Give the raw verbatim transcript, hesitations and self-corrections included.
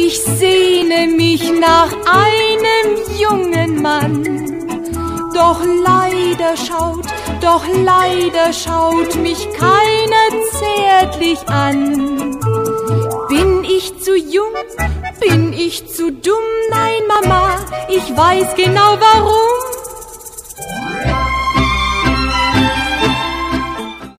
Ich sehne mich nach einem jungen Mann. Doch leider schaut, doch leider schaut mich keiner zärtlich an. Bin ich zu jung? Bin ich zu dumm? Nein, Mama, ich weiß genau warum.